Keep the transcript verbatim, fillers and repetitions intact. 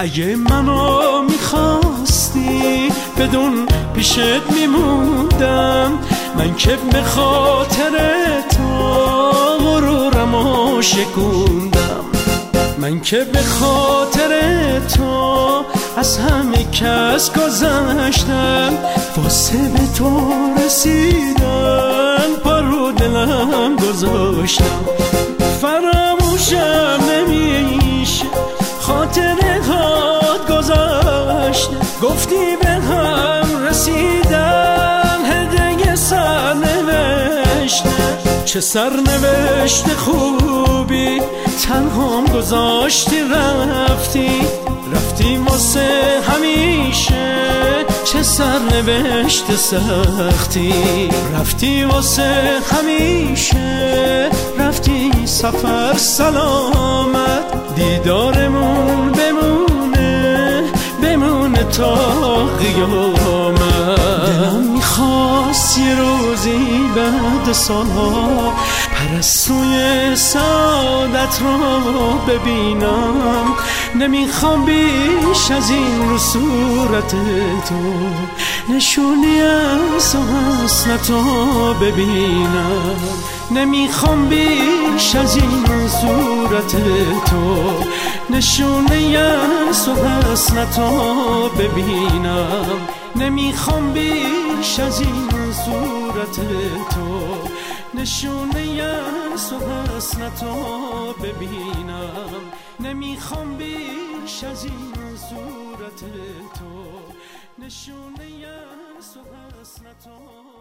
اگه منو میخواستی بدون پیشت میموندم، من که به خاطر تو غرورمو شکوندم، من که به خاطر تو از همه کس گذشتم، واسه به تو رسیدن پا رو دلم گذاشتم. فراموشم نمیشه خاطره هات گذاشته، گفتی به هم رسیدن هدیه سرنوشته، چه سرنوشت خوبی تنهام گذاشتی رفتی، رفتی واسه همیشه چه سرنوشت سختی، رفتی واسه همیشه رفتی سفر سلامت، دیدارمون بمونه بمونه تا قیامت. دلم میخواست یه روزی بعد سالها پرستوی سعادت رو ببینم، نمیخوام بیش از این رو صورت تو نشونی از حسنتو ببینم، نمیخوام بیش از این رو صورت تو نشونی از حسنتو ببینم، نمیخوام بیش از این رو صورت تو نشونه از حسنتو ببینم، نمیخوام بیش از این صورت تو نشونه از حسنتو